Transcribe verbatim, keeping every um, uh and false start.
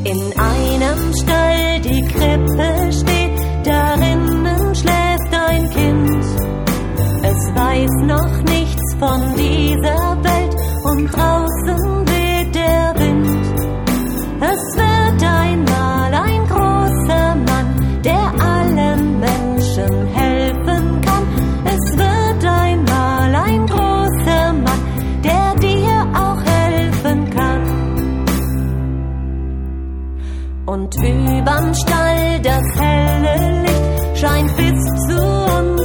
In einem Stall die Krippe steht, darinnen schläft ein Kind. Es weiß noch nichts von dieser Welt und draußen weht der Wind. Es wird einmal ein großer Mann, der allen Menschen helfen kann. Es wird einmal ein großer Mann, der dir auch helfen kann. Und überm Stall das helle Licht scheint bis zu uns